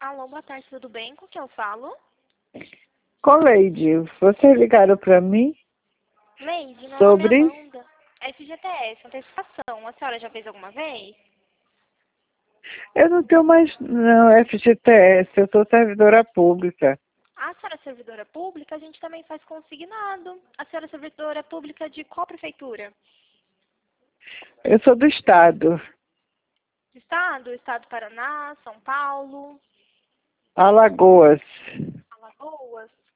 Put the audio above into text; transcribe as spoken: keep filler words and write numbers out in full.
Alô, boa tarde, tudo bem? Com quem eu falo? Coleide, vocês ligaram para mim Leide, meu nome é sobre... Amanda. F G T S, antecipação. A senhora já fez alguma vez? Eu não tenho mais não, F G T S, eu sou servidora pública. A senhora é servidora pública, a gente também faz consignado. A senhora é servidora pública de qual prefeitura? Eu sou do Estado, Estado? Estado do Paraná, São Paulo, Alagoas. Alagoas?